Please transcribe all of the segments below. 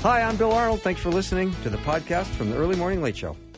Hi, I'm Bill Arnold. Thanks for listening to the podcast from the Early Morning Late Show.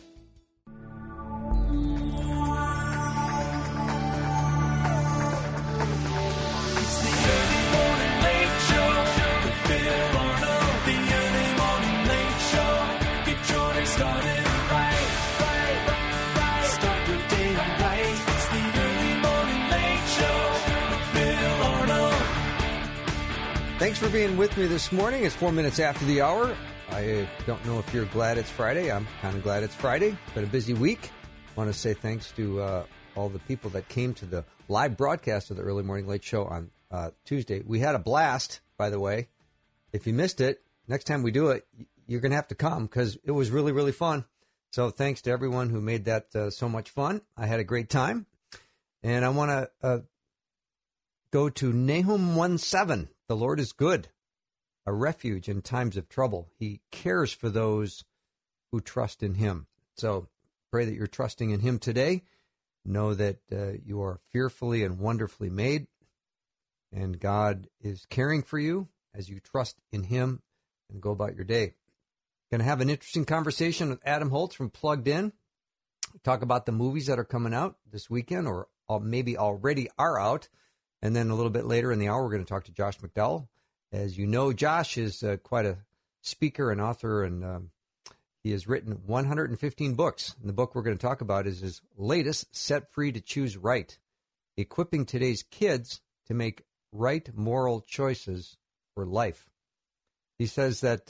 Thanks for being with me this morning. It's 4 minutes after the hour. I don't know if you're glad it's Friday. I'm kind of glad it's Friday. It's been a busy week. I want to say thanks to all the people that came to the live broadcast of the Early Morning Late Show on Tuesday. We had a blast, by the way. If you missed it, next time we do it, you're going to have to come because it was really, really fun. So thanks to everyone who made that so much fun. I had a great time. And I want to go to Nahum 1:7. The Lord is good, a refuge in times of trouble. He cares for those who trust in him. So pray that you're trusting in him today. Know that you are fearfully and wonderfully made, and God is caring for you as you trust in him and go about your day. Going to have an interesting conversation with Adam Holz from Plugged In. Talk about the movies that are coming out this weekend or maybe already are out. And then a little bit later in the hour, we're going to talk to Josh McDowell. As you know, Josh is quite a speaker and author, and he has written 115 books. And the book we're going to talk about is his latest, Set Free to Choose Right, equipping today's kids to make right moral choices for life. He says that,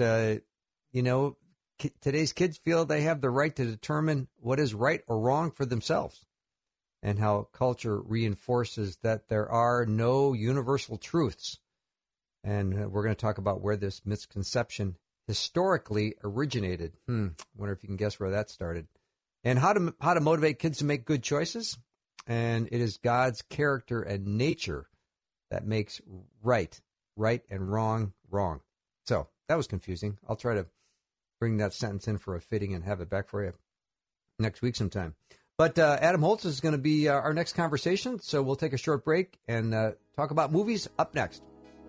today's kids feel they have the right to determine what is right or wrong for themselves, and how culture reinforces that there are no universal truths. And we're going to talk about where this misconception historically originated. Wonder if you can guess where that started. And how to motivate kids to make good choices. And it is God's character and nature that makes right and wrong. So that was confusing. I'll try to bring that sentence in for a fitting and have it back for you next week sometime. But Adam Holz is going to be our next conversation, so we'll take a short break and talk about movies up next.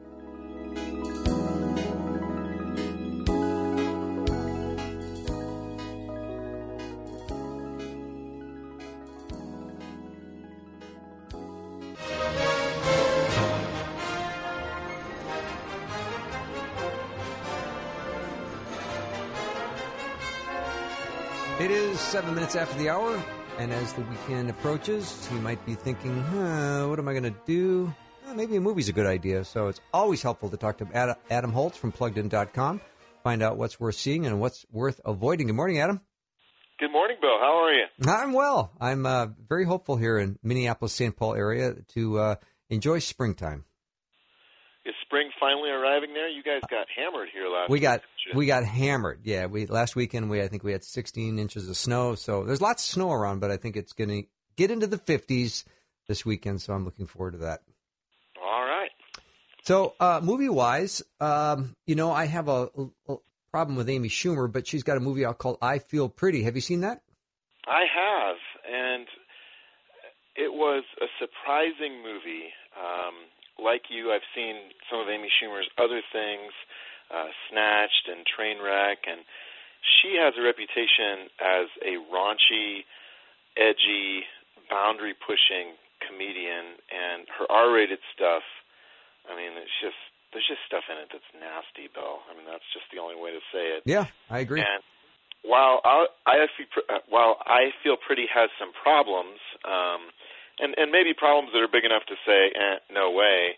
It is 7 minutes after the hour. And as the weekend approaches, you might be thinking, what am I going to do? Maybe a movie's a good idea. So it's always helpful to talk to Adam Holz from PluggedIn.com. Find out what's worth seeing and what's worth avoiding. Good morning, Adam. Good morning, Bill. How are you? I'm well. I'm very hopeful here in Minneapolis, St. Paul area to enjoy springtime. Is spring finally arriving there? You guys got hammered here last week. We got hammered. Yeah, last weekend I think we had 16 inches of snow. So there's lots of snow around, but I think it's going to get into the 50s this weekend. So I'm looking forward to that. All right. So movie-wise, I have a problem with Amy Schumer, but she's got a movie out called I Feel Pretty. Have you seen that? I have, and it was a surprising movie. Like you, I've seen some of Amy Schumer's other things, Snatched and Trainwreck, and she has a reputation as a raunchy, edgy, boundary-pushing comedian, and her R-rated stuff, I mean, there's just stuff in it that's nasty, Bill. I mean, that's just the only way to say it. Yeah, I agree. And while I Feel Pretty has some problems, and maybe problems that are big enough to say, no way.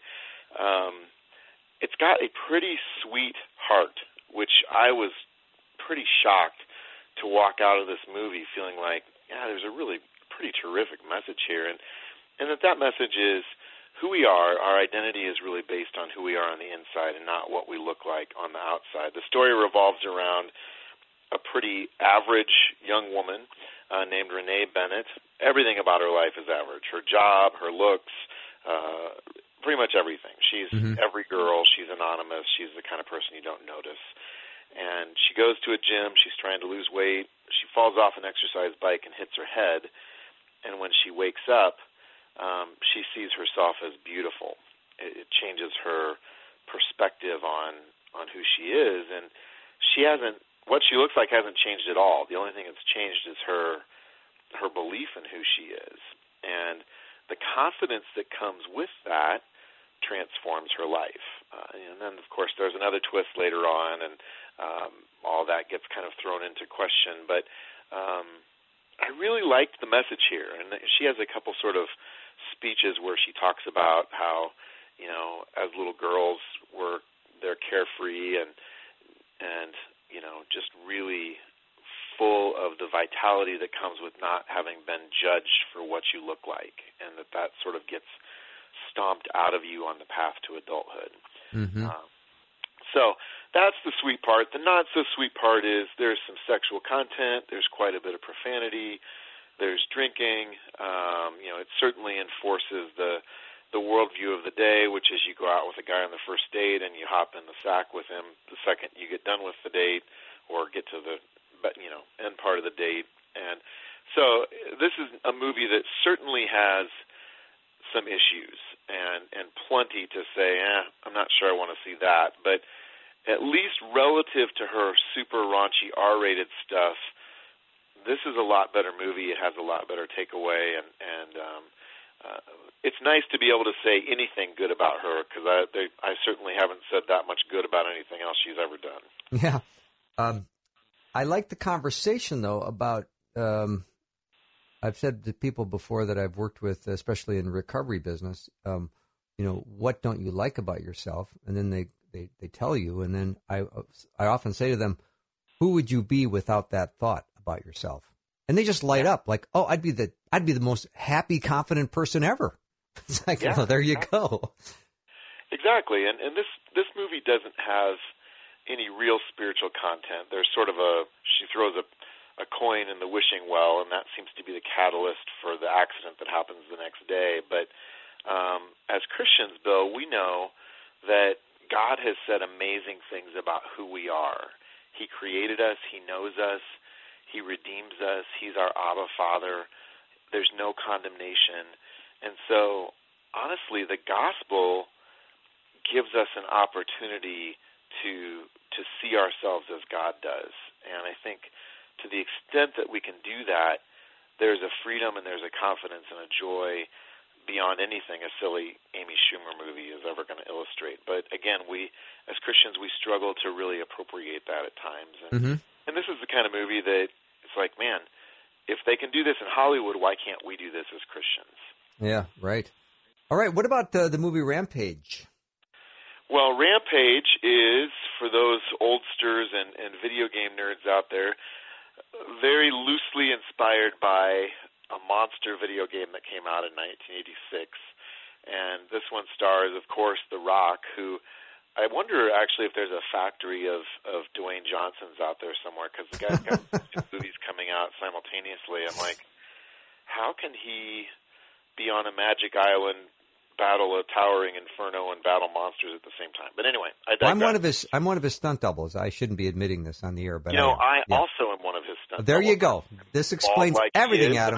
It's got a pretty sweet heart, which I was pretty shocked to walk out of this movie feeling like, there's a really pretty terrific message here. And that message is who we are. Our identity is really based on who we are on the inside and not what we look like on the outside. The story revolves around a pretty average young woman named Renee Bennett. Everything about her life is average. Her job, her looks, pretty much everything. She's every girl. She's anonymous. She's the kind of person you don't notice. And she goes to a gym. She's trying to lose weight. She falls off an exercise bike and hits her head. And when she wakes up, she sees herself as beautiful. It changes her perspective on who she is. And what she looks like hasn't changed at all. The only thing that's changed is her belief in who she is. And the confidence that comes with that transforms her life. And then, of course, there's another twist later on, and all that gets kind of thrown into question. But I really liked the message here. And she has a couple sort of speeches where she talks about how, as little girls, they're carefree and just really full of the vitality that comes with not having been judged for what you look like, and that sort of gets stomped out of you on the path to adulthood. Mm-hmm. So that's the sweet part. The not-so-sweet part is there's some sexual content. There's quite a bit of profanity. There's drinking. It certainly enforces the worldview of the day, which is you go out with a guy on the first date and you hop in the sack with him the second you get done with the date or get to the end part of the date. And so this is a movie that certainly has some issues and plenty to say, I'm not sure I want to see that. But at least relative to her super raunchy R-rated stuff, this is a lot better movie. It has a lot better takeaway, and it's nice to be able to say anything good about her, because I certainly haven't said that much good about anything else she's ever done. Yeah. I like the conversation, though, about I've said to people before that I've worked with, especially in recovery business, what don't you like about yourself? And then they tell you, and then I often say to them, who would you be without that thought about yourself? And they just light up like, oh, I'd be the most happy, confident person ever. It's like, well, there you go. Exactly. And this movie doesn't have any real spiritual content. There's sort of she throws a coin in the wishing well, and that seems to be the catalyst for the accident that happens the next day. But as Christians, Bill, we know that God has said amazing things about who we are. He created us. He knows us. He redeems us. He's our Abba Father. There's no condemnation. And so, honestly, the gospel gives us an opportunity to see ourselves as God does. And I think to the extent that we can do that, there's a freedom and there's a confidence and a joy beyond anything a silly Amy Schumer movie is ever going to illustrate. But again, we, as Christians, we struggle to really appropriate that at times. And this is the kind of movie that it's like, man, if they can do this in Hollywood, why can't we do this as Christians? Yeah, right. All right, what about the movie Rampage? Well, Rampage is, for those oldsters and video game nerds out there, very loosely inspired by a monster video game that came out in 1986. And this one stars, of course, The Rock, who I wonder actually if there's a factory of Dwayne Johnsons out there somewhere, because the guy's got two movies coming out simultaneously. I'm like, how can he be on a magic island, battle a towering inferno, and battle monsters at the same time? But anyway, I digress. I'm one of his stunt doubles. I shouldn't be admitting this on the air, but I also am one of his stunt doubles. There you go. This explains everything, Adam.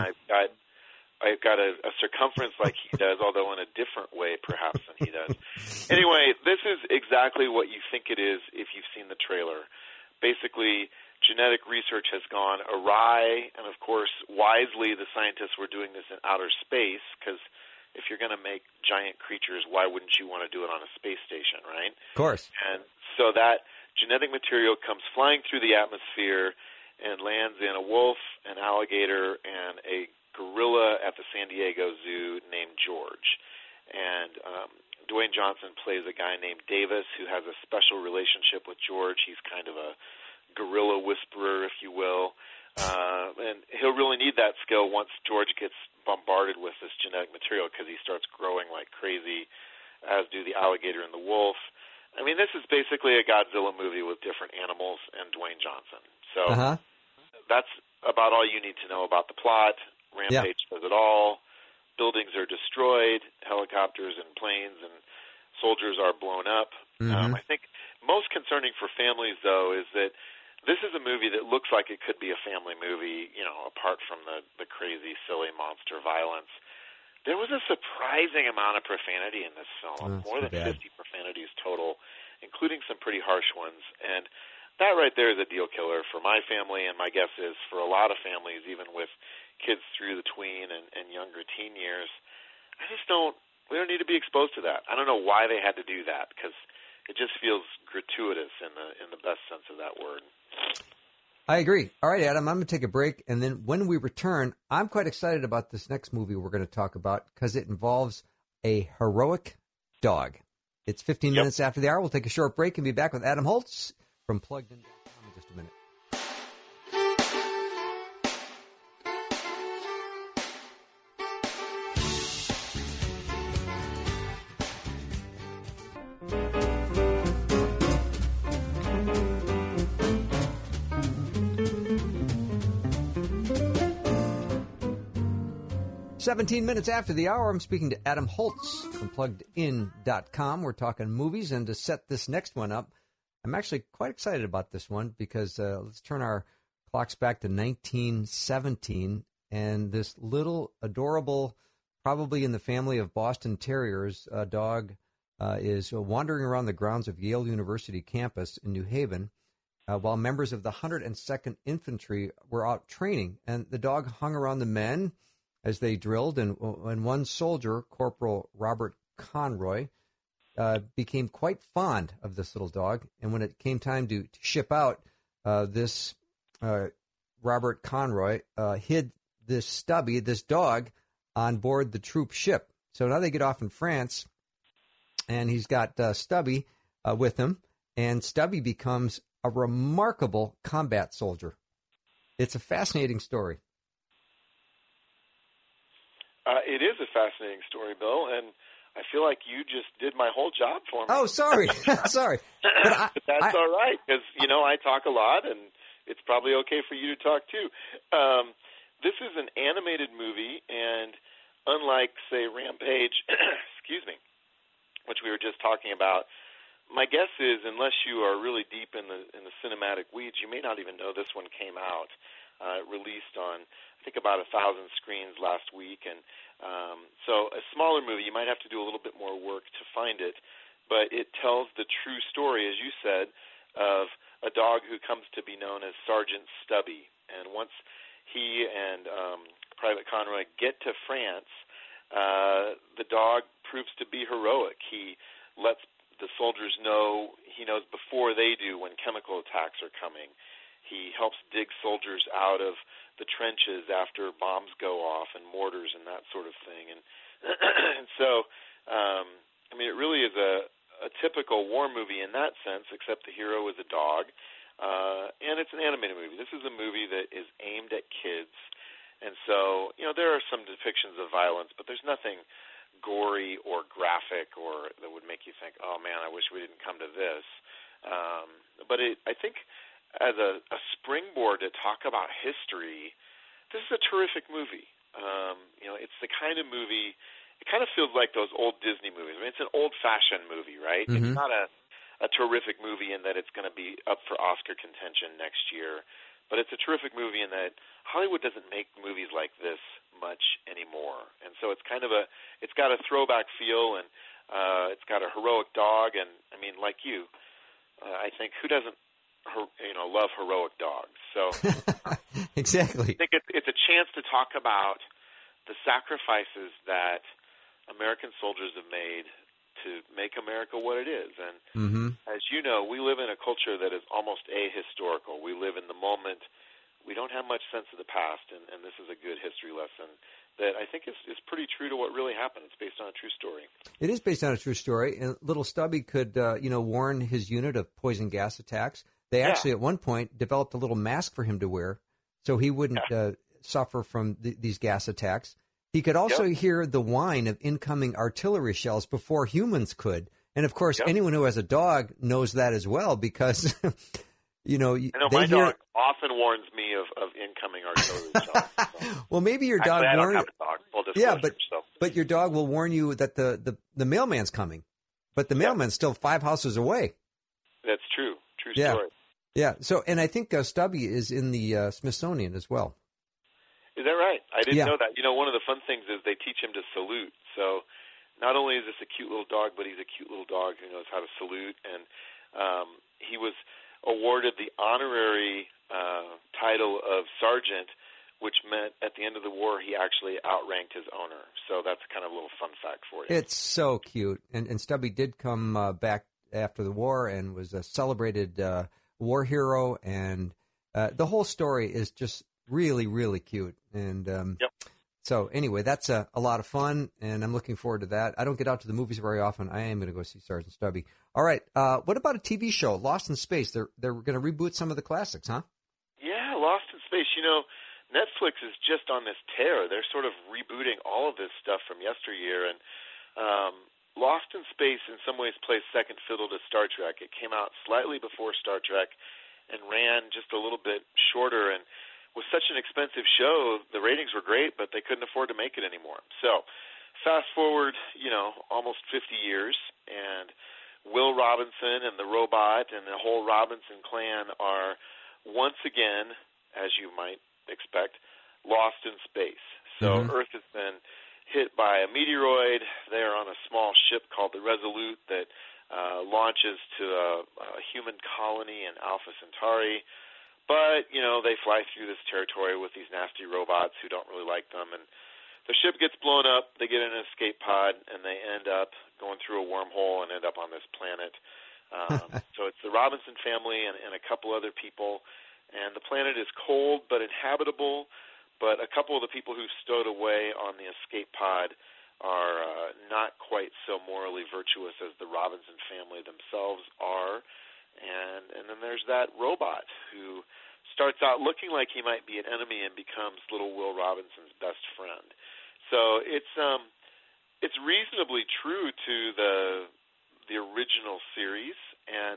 I've got a circumference like he does, although in a different way perhaps than he does. Anyway, this is exactly what you think it is if you've seen the trailer. Basically, genetic research has gone awry, and of course, wisely, the scientists were doing this in outer space, because if you're going to make giant creatures, why wouldn't you want to do it on a space station, right? Of course. And so that genetic material comes flying through the atmosphere and lands in a wolf, an alligator, and a gorilla at the San Diego Zoo named George. And Dwayne Johnson plays a guy named Davis who has a special relationship with George. He's kind of a gorilla whisperer, if you will. And he'll really need that skill once George gets bombarded with this genetic material, because he starts growing like crazy, as do the alligator and the wolf. I mean, this is basically a Godzilla movie with different animals and Dwayne Johnson. So that's about all you need to know about the plot. Rampage does it all. Buildings are destroyed, helicopters and planes and soldiers are blown up. I think most concerning for families, though, is that this is a movie that looks like it could be a family movie, apart from the crazy, silly monster violence. There was a surprising amount of profanity in this film, more than 50 profanities total, including some pretty harsh ones. And that right there is a deal killer for my family, and my guess is for a lot of families, even with kids through the tween and younger teen years. We don't need to be exposed to that. I don't know why they had to do that, because it just feels gratuitous in the best sense of that word. I agree. All right, Adam, I'm going to take a break, and then when we return, I'm quite excited about this next movie we're going to talk about because it involves a heroic dog. It's 15 minutes after the hour. We'll take a short break and be back with Adam Holz from PluggedIn.com in just a minute. 17 minutes after the hour, I'm speaking to Adam Holz from PluggedIn.com. We're talking movies, and to set this next one up, I'm actually quite excited about this one because let's turn our clocks back to 1917, and this little adorable, probably in the family of Boston Terriers, dog is wandering around the grounds of Yale University campus in New Haven while members of the 102nd Infantry were out training, and the dog hung around the men as they drilled, and one soldier, Corporal Robert Conroy, became quite fond of this little dog. And when it came time to ship out, this Robert Conroy hid this Stubby, this dog, on board the troop ship. So now they get off in France, and he's got Stubby with him, and Stubby becomes a remarkable combat soldier. It's a fascinating story. It is a fascinating story, Bill, and I feel like you just did my whole job for me. Oh, sorry. Sorry. But that's all right, because, I talk a lot, and it's probably okay for you to talk, too. This is an animated movie, and unlike, say, Rampage, excuse me, which we were just talking about, my guess is, unless you are really deep in the cinematic weeds, you may not even know this one came out. It released on, I think, about 1,000 screens last week, and so a smaller movie. You might have to do a little bit more work to find it, but it tells the true story, as you said, of a dog who comes to be known as Sergeant Stubby. And once he and Private Conroy get to France, the dog proves to be heroic. He lets the soldiers know, he knows before they do when chemical attacks are coming. He helps dig soldiers out of the trenches after bombs go off and mortars and that sort of thing. And, and so, it really is a typical war movie in that sense, except the hero is a dog. And it's an animated movie. This is a movie that is aimed at kids. And so, there are some depictions of violence, but there's nothing gory or graphic or that would make you think, oh, man, I wish we didn't come to this. But I think as a springboard to talk about history, this is a terrific movie. It's the kind of movie, it kind of feels like those old Disney movies. It's an old-fashioned movie, right? Mm-hmm. It's not a terrific movie in that it's going to be up for Oscar contention next year, but it's a terrific movie in that Hollywood doesn't make movies like this much anymore. And so it's it's got a throwback feel, and it's got a heroic dog, and, like you, I think who doesn't love heroic dogs. So exactly. I think it's a chance to talk about the sacrifices that American soldiers have made to make America what it is. And as you know, we live in a culture that is almost ahistorical. We live in the moment. We don't have much sense of the past, and this is a good history lesson that I think is pretty true to what really happened. It's based on a true story. It is based on a true story, and little Stubby could, warn his unit of poison gas attacks. They actually, at one point, developed a little mask for him to wear so he wouldn't suffer from these gas attacks. He could also hear the whine of incoming artillery shells before humans could. And, of course, anyone who has a dog knows that as well because, I know my dog often warns me of incoming artillery shells. So. Well, maybe your dog I don't have a dog. Full disclosure, but your dog will warn you that the mailman's coming. But the mailman's still 5 houses away. That's true. True story. Yeah, so, and I think Stubby is in the Smithsonian as well. Is that right? I didn't know that. One of the fun things is they teach him to salute. So not only is this a cute little dog, but he's a cute little dog who knows how to salute. And he was awarded the honorary title of sergeant, which meant at the end of the war he actually outranked his owner. So that's kind of a little fun fact for you. It's so cute. And Stubby did come back after the war and was a celebrated war hero. And the whole story is just really, really cute. And yep. So anyway, that's a lot of fun, and I'm looking forward to that. I don't get out to the movies very often. I am going to go see Sergeant Stubby. All right, what about a TV show, Lost in Space? They're going to reboot some of the classics, huh? Yeah, Lost in Space. You know, Netflix is just on this tear. They're sort of rebooting all of this stuff from yesteryear, and Lost in Space in some ways plays second fiddle to Star Trek. It came out slightly before Star Trek and ran just a little bit shorter, and was such an expensive show, the ratings were great, but they couldn't afford to make it anymore. So fast forward, almost 50 years, and Will Robinson and the robot and the whole Robinson clan are once again, as you might expect, lost in space. So Earth has been hit by a meteoroid. They are on a small ship called the Resolute that launches to a human colony in Alpha Centauri. But, they fly through this territory with these nasty robots who don't really like them. And the ship gets blown up. They get in an escape pod, and they end up going through a wormhole and end up on this planet. So it's the Robinson family and a couple other people. And the planet is cold but inhabitable. But a couple of the people who stowed away on the escape pod are not quite so morally virtuous as the Robinson family themselves are. And then there's that robot who starts out looking like he might be an enemy and becomes little Will Robinson's best friend. So it's reasonably true to the original series, and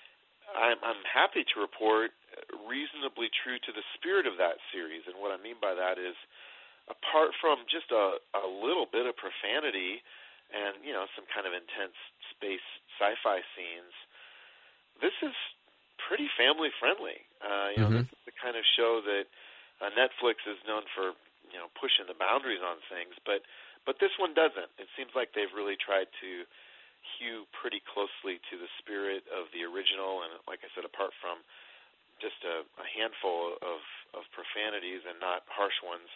I'm happy to report reasonably true to the spirit of that series. And what I mean by that is, apart from just a little bit of profanity and some kind of intense space sci-fi scenes, this is pretty family friendly. This is the kind of show that Netflix is known for, pushing the boundaries on things, but this one doesn't. It seems like they've really tried to hew pretty closely to the spirit of the original, and like I said, apart from just a handful of profanities and not harsh ones,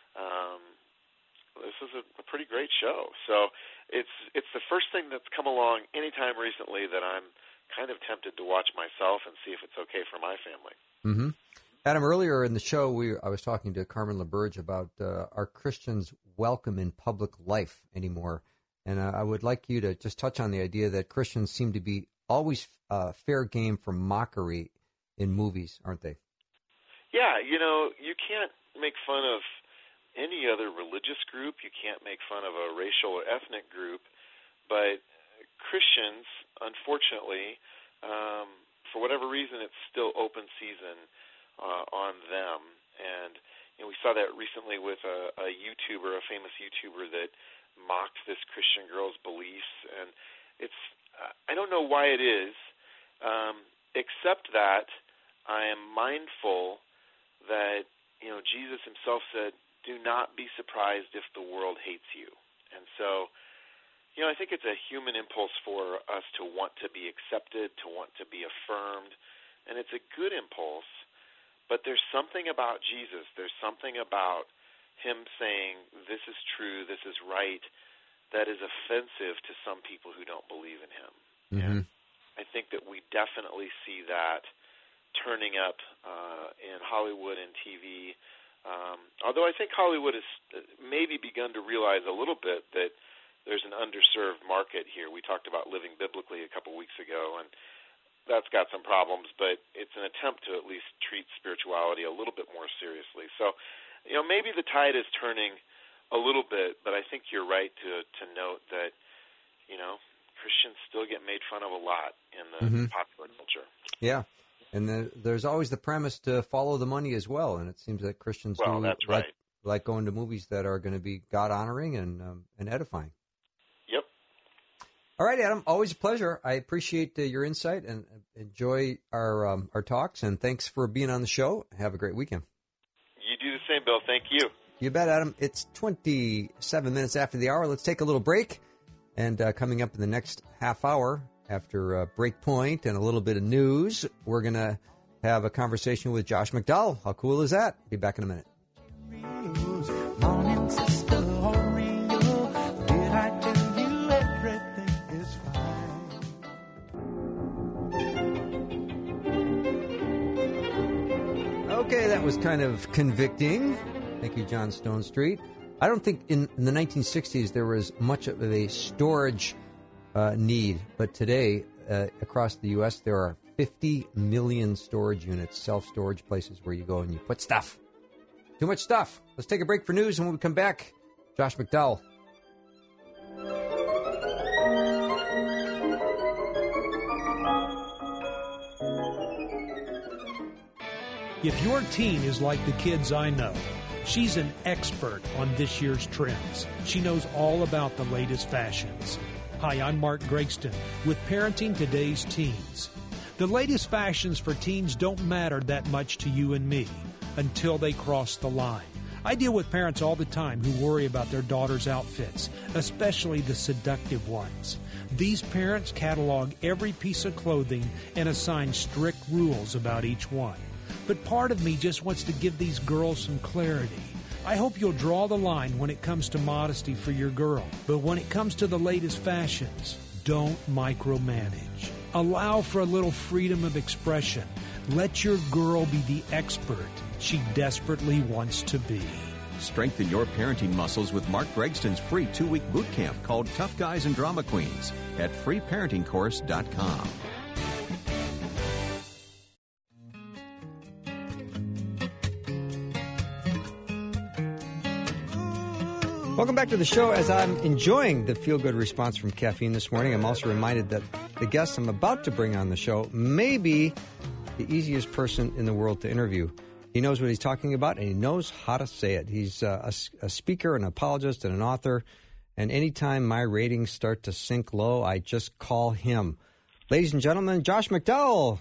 this is a pretty great show. So it's the first thing that's come along anytime recently that I'm kind of tempted to watch myself and see if it's okay for my family. Mm-hmm. Adam, earlier in the show, I was talking to Carmen LaBerge about are Christians welcome in public life anymore? And I would like you to just touch on the idea that Christians seem to be always fair game for mockery in movies, aren't they? Yeah, you can't make fun of any other religious group. You can't make fun of a racial or ethnic group, but Christians, unfortunately, for whatever reason, it's still open season on them. And we saw that recently with a YouTuber, a famous YouTuber that mocked this Christian girl's beliefs. And I don't know why it is, except that I am mindful that, Jesus himself said, do not be surprised if the world hates you. And so, I think it's a human impulse for us to want to be accepted, to want to be affirmed, and it's a good impulse, but there's something about Jesus, there's something about him saying, this is true, this is right, that is offensive to some people who don't believe in him. And I think that we definitely see that turning up in Hollywood and TV, although I think Hollywood has maybe begun to realize a little bit that there's an underserved market here. We talked about Living Biblically a couple weeks ago, and that's got some problems, but it's an attempt to at least treat spirituality a little bit more seriously. So, maybe the tide is turning a little bit, but I think you're right to note that, Christians still get made fun of a lot in the popular culture. Yeah. And there's always the premise to follow the money as well, and it seems that Christians that's right. like going to movies that are going to be God-honoring and edifying. Yep. All right, Adam, always a pleasure. I appreciate your insight and enjoy our talks, and thanks for being on the show. Have a great weekend. You do the same, Bill. Thank you. You bet, Adam. It's 27 minutes after the hour. Let's take a little break, and coming up in the next half hour, After Breakpoint and a little bit of news, we're going to have a conversation with Josh McDowell. How cool is that? Be back in a minute. Morning, sister, Oreo. Did I tell you everything is fine? Okay, that was kind of convicting. Thank you, John Stone Street. I don't think in the 1960s there was much of a storage need, but today across the U.S. there are 50 million storage units, self-storage places where you go and you put stuff. Too much stuff. Let's take a break for news, and when we come back, Josh McDowell. If your teen is like the kids I know, she's an expert on this year's trends. She knows all about the latest fashions. Hi, I'm Mark Gregston with Parenting Today's Teens. The latest fashions for teens don't matter that much to you and me until they cross the line. I deal with parents all the time who worry about their daughters' outfits, especially the seductive ones. These parents catalog every piece of clothing and assign strict rules about each one. But part of me just wants to give these girls some clarity. I hope you'll draw the line when it comes to modesty for your girl. But when it comes to the latest fashions, don't micromanage. Allow for a little freedom of expression. Let your girl be the expert she desperately wants to be. Strengthen your parenting muscles with Mark Gregston's free 2-week boot camp called Tough Guys and Drama Queens at freeparentingcourse.com. Welcome back to the show. As I'm enjoying the feel-good response from caffeine this morning, I'm also reminded that the guest I'm about to bring on the show may be the easiest person in the world to interview. He knows what he's talking about, and he knows how to say it. He's a speaker, an apologist, and an author, and anytime my ratings start to sink low, I just call him. Ladies and gentlemen, Josh McDowell.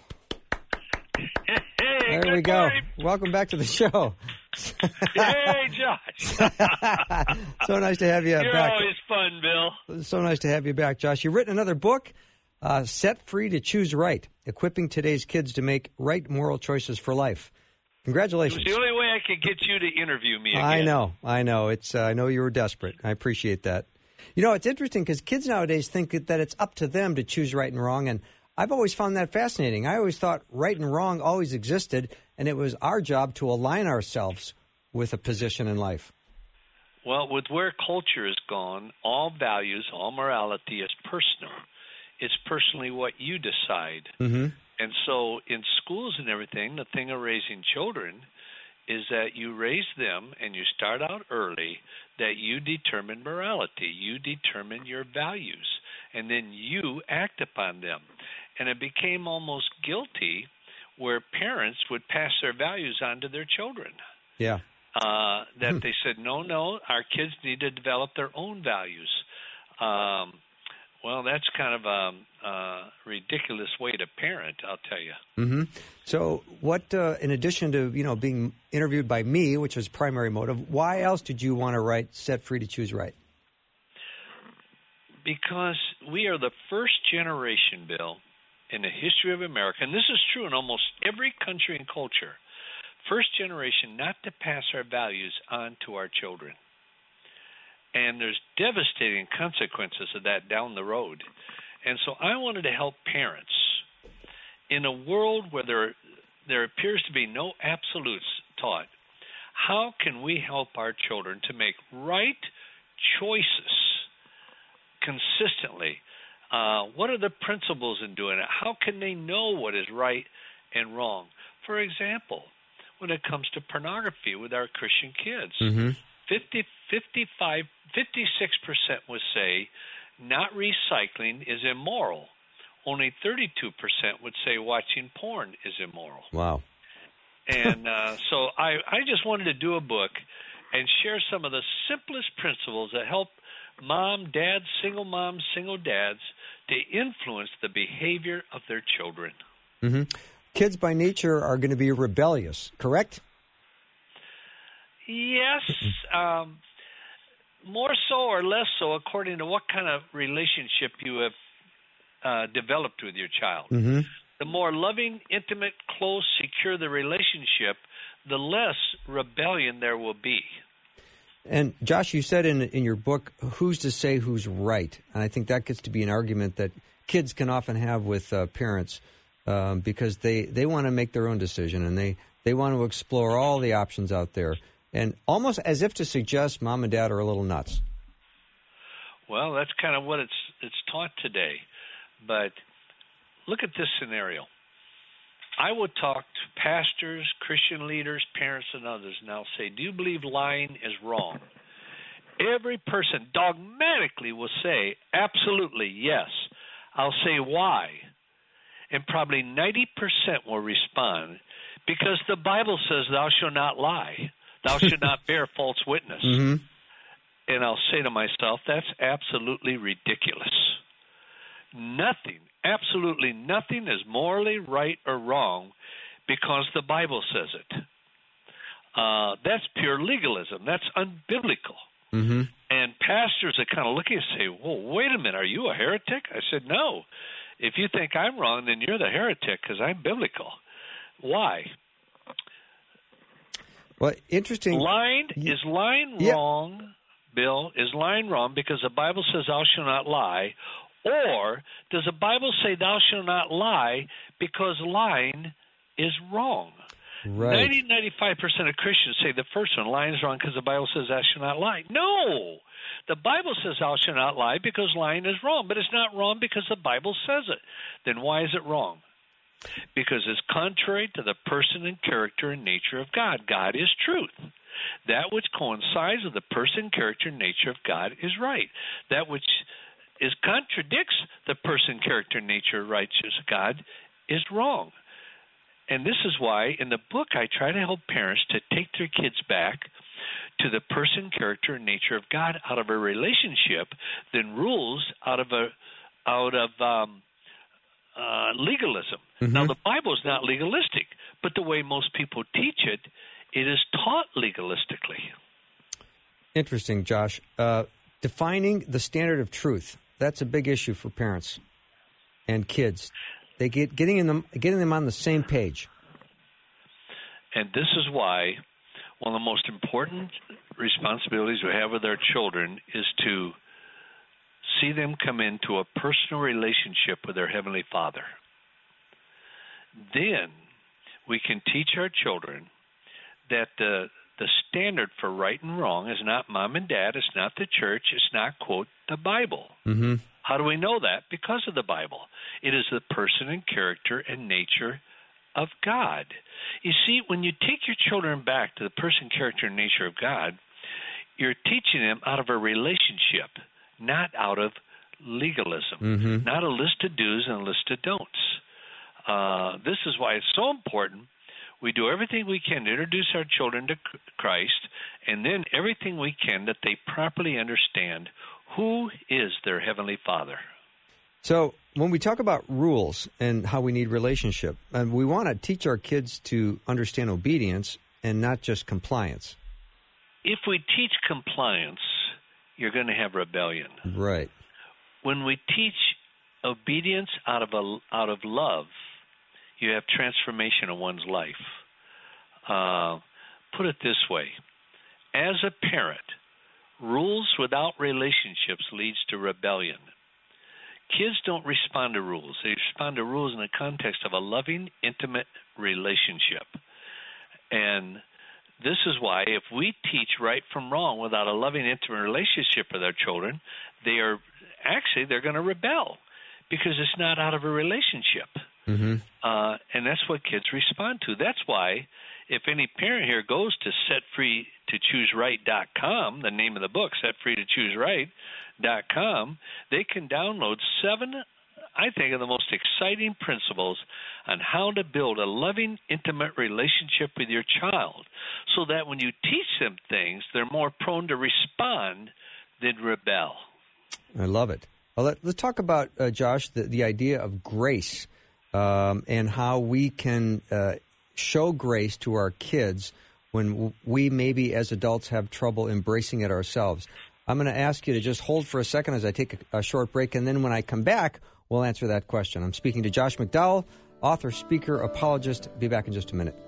Hey, there we go. Welcome back to the show. Hey, Josh. So nice to have you You're back. always fun, Bill. So nice to have you back, Josh. You've written another book, Set Free to Choose Right, equipping today's kids to make right moral choices for life. Congratulations. It was the only way I could get you to interview me again. I know. I know you were desperate. I appreciate that. You know, it's interesting because kids nowadays think that it's up to them to choose right and wrong, and I've always found that fascinating. I always thought right and wrong always existed, and it was our job to align ourselves with a position in life. Well, with where culture has gone, all values, all morality is personal. It's personally what you decide. Mm-hmm. And so in schools and everything, the thing of raising children is that you raise them and you start out early that you determine morality. You determine your values, and then you act upon them. And it became almost guilty where parents would pass their values on to their children. Yeah. That they said, no, our kids need to develop their own values. Well, that's kind of a ridiculous way to parent, I'll tell you. Mm-hmm. So what, in addition to, being interviewed by me, which was primary motive, why else did you want to write Set Free to Choose Right? Because we are the first generation, Bill, in the history of America, and this is true in almost every country and culture, first generation not to pass our values on to our children. And there's devastating consequences of that down the road. And so I wanted to help parents in a world where there appears to be no absolutes taught. How can we help our children to make right choices consistently? What are the principles in doing it? How can they know what is right and wrong? For example, when it comes to pornography with our Christian kids, 56% would say not recycling is immoral. Only 32% would say watching porn is immoral. Wow. And so I just wanted to do a book and share some of the simplest principles that help dads, single dads, to influence the behavior of their children. Mm-hmm. Kids by nature are going to be rebellious, correct? Yes, more so or less so according to what kind of relationship you have developed with your child. Mm-hmm. The more loving, intimate, close, secure the relationship, the less rebellion there will be. And Josh, you said in your book, who's to say who's right? And I think that gets to be an argument that kids can often have with parents because they want to make their own decision and they want to explore all the options out there. And almost as if to suggest mom and dad are a little nuts. Well, that's kind of what it's taught today. But look at this scenario. I would talk to pastors, Christian leaders, parents, and others, and I'll say, do you believe lying is wrong? Every person dogmatically will say, absolutely, yes. I'll say, why? And probably 90% will respond, because the Bible says thou shalt not lie. Thou shalt not bear false witness. Mm-hmm. And I'll say to myself, that's absolutely ridiculous. Nothing, absolutely nothing is morally right or wrong because the Bible says it. That's pure legalism. That's unbiblical. Mm-hmm. And pastors are kind of looking and say, well, wait a minute, are you a heretic? I said, no. If you think I'm wrong, then you're the heretic because I'm biblical. Why? Well, interesting. Is lying wrong, Bill? Is lying wrong because the Bible says thou shalt not lie? Or does the Bible say thou shalt not lie because lying is wrong? Right. 95% of Christians say the first one, lying is wrong because the Bible says thou shalt not lie. No! The Bible says thou shalt not lie because lying is wrong, but it's not wrong because the Bible says it. Then why is it wrong? Because it's contrary to the person and character and nature of God. God is truth. That which coincides with the person, character, and nature of God is right. That which contradicts the person, character, and nature of righteous God is wrong. And this is why in the book I try to help parents to take their kids back to the person, character, and nature of God out of a relationship than rules out of legalism. Mm-hmm. Now, the Bible is not legalistic, but the way most people teach it, it is taught legalistically. Interesting, Josh. Defining the standard of truth. That's a big issue for parents and kids. They getting them on the same page. And this is why one of the most important responsibilities we have with our children is to see them come into a personal relationship with their Heavenly Father. Then we can teach our children that the standard for right and wrong is not mom and dad, it's not the church, it's not, quote, the Bible. Mm-hmm. How do we know that? Because of the Bible. It is the person and character and nature of God. You see, when you take your children back to the person, character, and nature of God, you're teaching them out of a relationship, not out of legalism, mm-hmm. not a list of do's and a list of don'ts. This is why it's so important. We do everything we can to introduce our children to Christ, and then everything we can that they properly understand who is their Heavenly Father. So when we talk about rules and how we need relationship, and we want to teach our kids to understand obedience and not just compliance. If we teach compliance, you're going to have rebellion. Right. When we teach obedience out of love, you have transformation in one's life. Put it this way. As a parent, rules without relationships leads to rebellion. Kids don't respond to rules. They respond to rules in the context of a loving, intimate relationship. And this is why if we teach right from wrong without a loving, intimate relationship with our children, they're going to rebel because it's not out of a relationship. Mm-hmm. And that's what kids respond to. That's why if any parent here goes to setfreetochooseright.com, the name of the book, setfreetochooseright.com, they can download 7, I think, of the most exciting principles on how to build a loving, intimate relationship with your child so that when you teach them things, they're more prone to respond than rebel. I love it. Well, let's talk about, Josh, the idea of grace and how we can show grace to our kids when we maybe as adults have trouble embracing it ourselves. I'm going to ask you to just hold for a second as I take a short break, and then when I come back, We'll answer that question. I'm speaking to Josh McDowell, author, speaker, apologist. Be back in just a minute.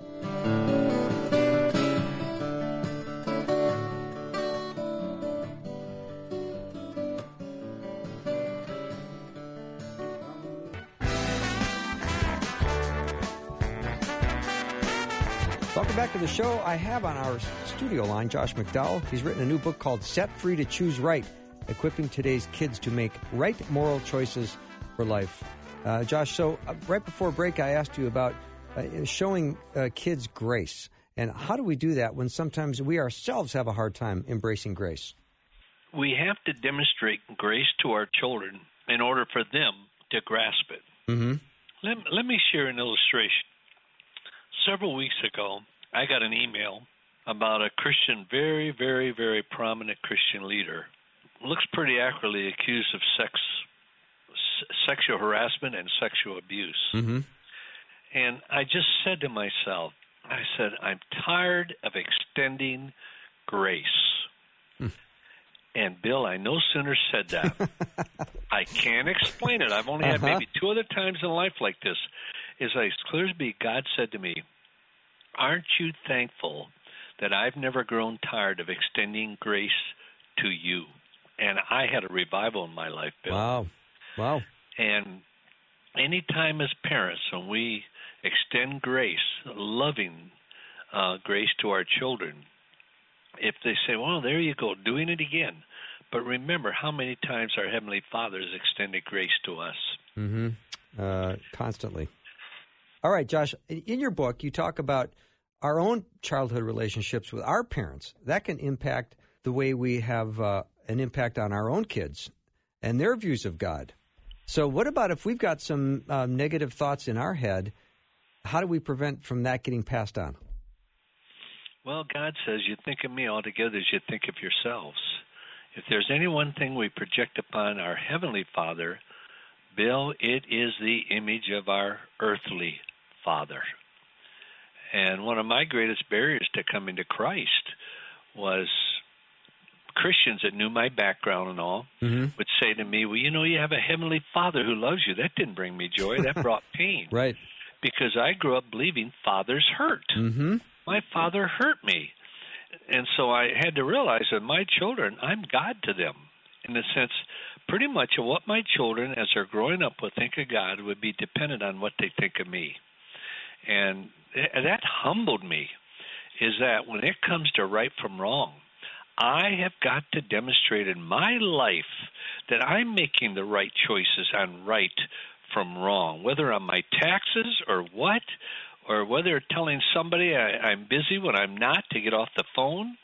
Welcome back to the show. I have on our studio line Josh McDowell. He's written a new book called Set Free to Choose Right, equipping today's kids to make right moral choices for life. Josh, so right before break, I asked you about showing kids grace. And how do we do that when sometimes we ourselves have a hard time embracing grace? We have to demonstrate grace to our children in order for them to grasp it. Mm-hmm. Let me share an illustration. Several weeks ago, I got an email about a Christian, very, very, very prominent Christian leader. Looks pretty accurately accused of sexual harassment and sexual abuse. Mm-hmm. And I just said to myself, I'm tired of extending grace. And Bill, I no sooner said that. I can't explain it. I've only had maybe two other times in life like this. Is as clear as be, God said to me, aren't you thankful that I've never grown tired of extending grace to you? And I had a revival in my life, Bill. Wow. And any time as parents, when we extend grace, loving grace to our children, if they say, well, there you go, doing it again. But remember how many times our Heavenly Father has extended grace to us. Mm-hmm. Constantly. All right, Josh, in your book, you talk about our own childhood relationships with our parents. That can impact the way we have an impact on our own kids and their views of God. So what about if we've got some negative thoughts in our head? How do we prevent from that getting passed on? Well, God says, you think of me altogether as you think of yourselves. If there's any one thing we project upon our Heavenly Father, Bill, it is the image of our earthly Father. And one of my greatest barriers to coming to Christ was Christians that knew my background and all would say to me, well, you have a Heavenly Father who loves you. That didn't bring me joy. That brought pain. Right. Because I grew up believing fathers hurt. Mm-hmm. My father hurt me. And so I had to realize that my children, I'm God to them. In the sense, pretty much of what my children, as they're growing up, would think of God would be dependent on what they think of me. And that humbled me, is that when it comes to right from wrong, I have got to demonstrate in my life that I'm making the right choices on right from wrong, whether on my taxes or what, or whether telling somebody I'm busy when I'm not to get off the phone,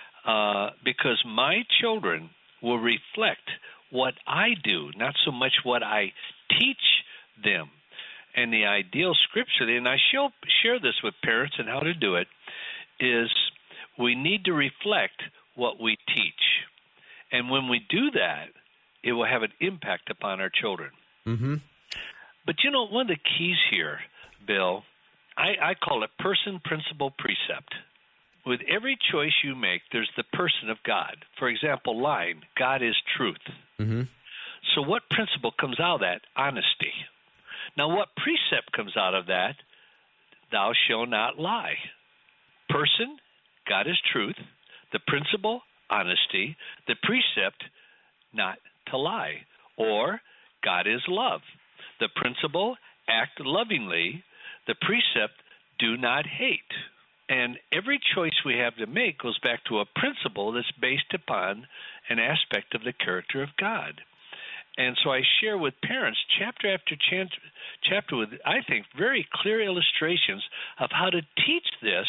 because my children will reflect what I do, not so much what I teach them. And the ideal scripture, and I share this with parents and how to do it, is we need to reflect what we teach. And when we do that, it will have an impact upon our children. Mm-hmm. But one of the keys here, Bill, I call it person, principle, precept. With every choice you make, there's the person of God. For example, lying, God is truth. Mm-hmm. So what principle comes out of that? Honesty. Now, what precept comes out of that? Thou shalt not lie. Person, God is truth. The principle, honesty. The precept, not to lie. Or God is love. The principle, act lovingly. The precept, do not hate. And every choice we have to make goes back to a principle that's based upon an aspect of the character of God. And so I share with parents chapter after chapter with, I think, very clear illustrations of how to teach this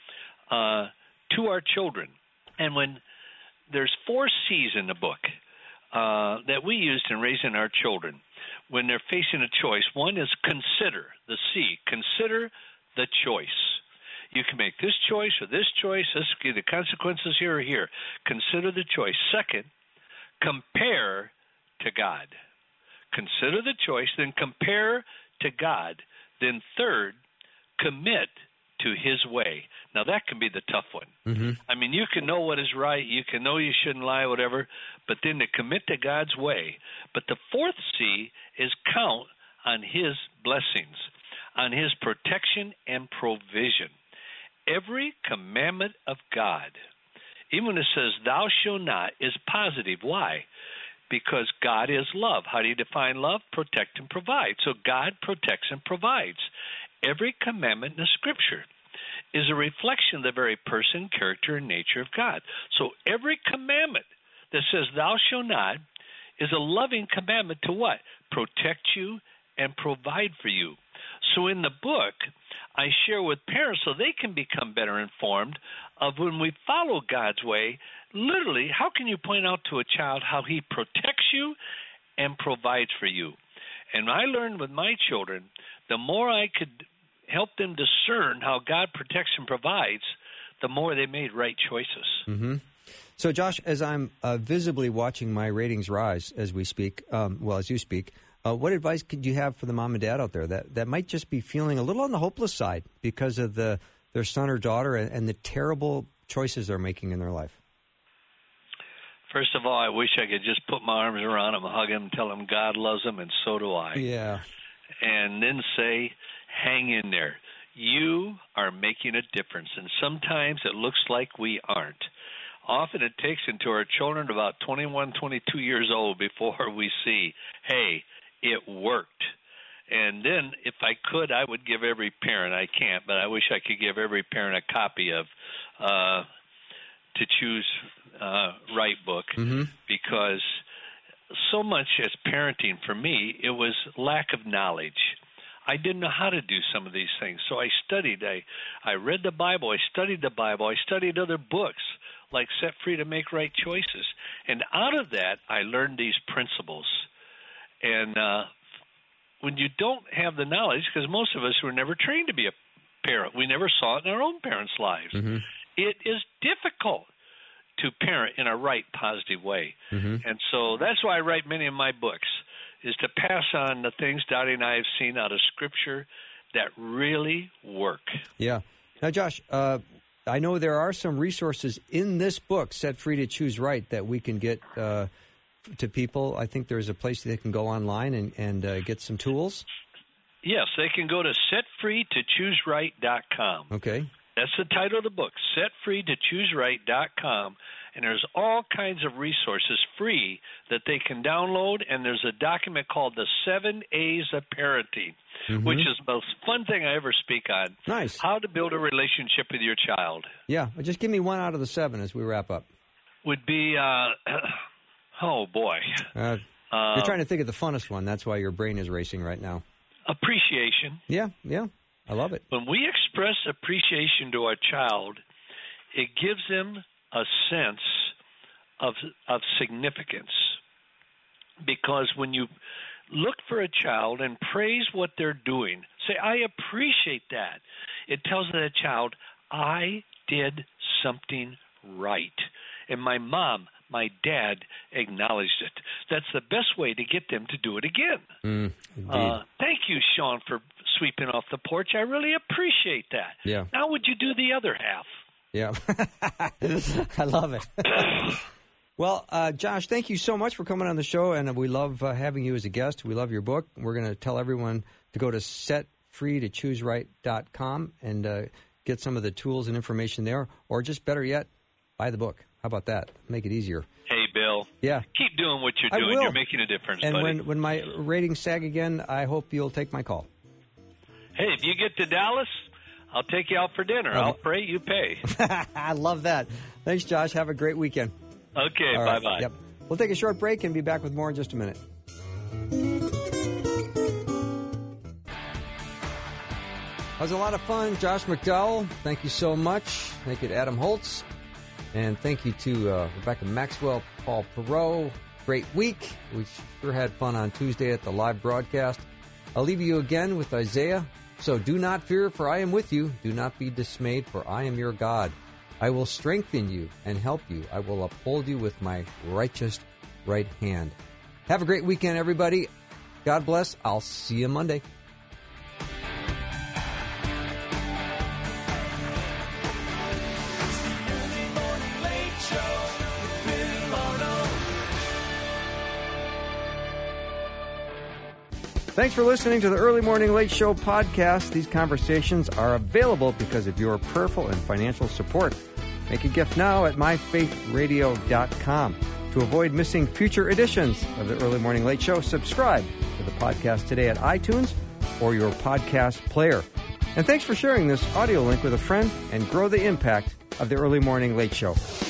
to our children. And when there's 4 C's in the book that we used in raising our children when they're facing a choice. One is consider, the C, consider the choice. You can make this choice or this choice. This the consequences here or here. Consider the choice. Second, compare to God. Consider the choice, then compare to God. Then third, commit to his way. Now, that can be the tough one. Mm-hmm. I mean, you can know what is right. You can know you shouldn't lie, whatever, but then to commit to God's way. But the fourth C is count on his blessings, on his protection and provision. Every commandment of God, even when it says thou shalt not, is positive. Why? Because God is love. How do you define love? Protect and provide. So God protects and provides. Every commandment in the Scripture is a reflection of the very person, character, and nature of God. So every commandment that says thou shalt not is a loving commandment to what? Protect you and provide for you. So in the book, I share with parents so they can become better informed of when we follow God's way, literally, how can you point out to a child how he protects you and provides for you? And I learned with my children, the more I could help them discern how God protects and provides, the more they made right choices. Mm-hmm. So, Josh, as I'm visibly watching my ratings rise as we speak, as you speak, what advice could you have for the mom and dad out there that might just be feeling a little on the hopeless side because of their son or daughter and the terrible choices they're making in their life? First of all, I wish I could just put my arms around them, hug them, tell them God loves them, and so do I. Yeah. And then say, hang in there. You are making a difference, and sometimes it looks like we aren't. Often it takes into our children about 21, 22 years old before we see, hey, it worked. And then if I could, I would give every parent, I can't, but I wish I could give every parent a copy of To Choose Right book, mm-hmm. because so much as parenting for me, it was lack of knowledge. I didn't know how to do some of these things. So I studied. I read the Bible. I studied the Bible. I studied other books like Set Free to Make Right Choices. And out of that, I learned these principles. And when you don't have the knowledge, because most of us were never trained to be a parent, we never saw it in our own parents' lives. Mm-hmm. It is difficult to parent in a right, positive way. Mm-hmm. And so that's why I write many of my books, is to pass on the things Dottie and I have seen out of Scripture that really work. Yeah. Now, Josh, I know there are some resources in this book, Set Free to Choose Right, that we can get to people. I think there's a place they can go online and get some tools. Yes, they can go to setfreetochooseright.com. Okay. That's the title of the book, setfreetochooseright.com. And there's all kinds of resources free that they can download. And there's a document called the 7 A's of Parenting, mm-hmm. which is the most fun thing I ever speak on. Nice. How to build a relationship with your child. Yeah. Just give me one out of the 7 as we wrap up. Would be, oh, boy. You're trying to think of the funnest one. That's why your brain is racing right now. Appreciation. Yeah. I love it. When we express appreciation to our child, it gives them a sense of significance. Because when you look for a child and praise what they're doing, say, I appreciate that. It tells that child, I did something right. And my mom, my dad acknowledged it. That's the best way to get them to do it again. Thank you, Sean, for sweeping off the porch. I really appreciate that. Yeah. Now would you do the other half? Yeah. I love it. Well, Josh, thank you so much for coming on the show, and we love having you as a guest. We love your book. We're going to tell everyone to go to setfreetochooseright.com and get some of the tools and information there, or just better yet, buy the book. How about that? Make it easier. Hey, Bill. Yeah. Keep doing what you're doing. You're making a difference, and buddy. when my ratings sag again, I hope you'll take my call. Hey, if you get to Dallas, I'll take you out for dinner. I'll pray, you pay. I love that. Thanks, Josh. Have a great weekend. Okay, All bye-bye. Right. Yep. We'll take a short break and be back with more in just a minute. That was a lot of fun. Josh McDowell, thank you so much. Thank you to Adam Holtz. And thank you to Rebecca Maxwell, Paul Perot. Great week. We sure had fun on Tuesday at the live broadcast. I'll leave you again with Isaiah. So do not fear, for I am with you. Do not be dismayed, for I am your God. I will strengthen you and help you. I will uphold you with my righteous right hand. Have a great weekend, everybody. God bless. I'll see you Monday. Thanks for listening to the Early Morning Late Show podcast. These conversations are available because of your prayerful and financial support. Make a gift now at myfaithradio.com. To avoid missing future editions of the Early Morning Late Show, subscribe to the podcast today at iTunes or your podcast player. And thanks for sharing this audio link with a friend and grow the impact of the Early Morning Late Show.